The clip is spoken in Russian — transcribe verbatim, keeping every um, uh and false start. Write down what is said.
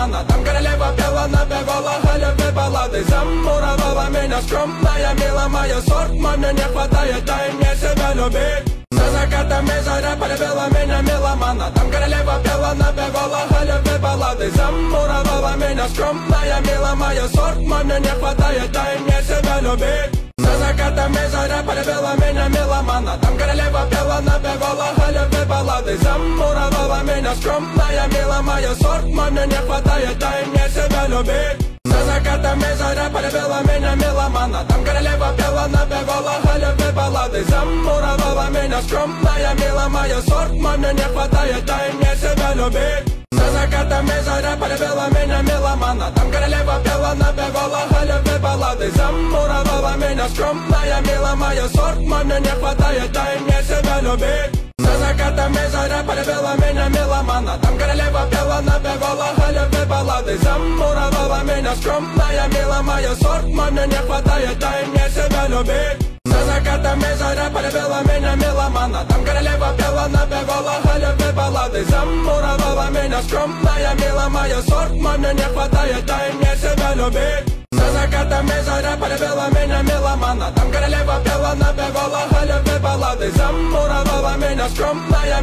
меломана. Там королева пела, напевала халявы баллады. Замуровала меня скромная, мила моя, сорт мой, мне не хватает, дай мне себя любить. За закатами заря полюбила меня меломана. Там королева пела, напевала халявы баллады. Замуровала меня скромная, мила моя, сорт мой, мне не хватает, дай мне себя любить. За закатами заря полюбила меня меломана. Там королева пела, напевала халявы баллады. Замуровала меня скромная, мила моя, сорт мой, мне не хватает, дай мне себя любить. За закатами заря полюбила меня меломана. Там королева пела, напевала халявы баллады. Замуровала меня скромная, мила моя, сорт мой, мне не хватает, дай мне себя любить. За закатами заря полюбила меня меломана. Там королева пела, напевала халявы баллады. Замуровала меня скромная, мила моя, сорт мой, мне не хватает, дай мне себя любить. За закатами заря полюбила меня меломана. Там королева пела, напевала халявы баллады. Замуровала меня скромная, мила моя, сорт мой, мне не хватает, дай мне себя любить. За закатами заря полюбила меня меломана. Там королева пела, напевала халявы баллады. Замуровала меня скромная, мила моя, сорт мой, мне не хватает, дай мне себя любить. За закатами заря полюбила меня меломана. Там королева пела, напевала халявы баллады. Замуровала меня скромная,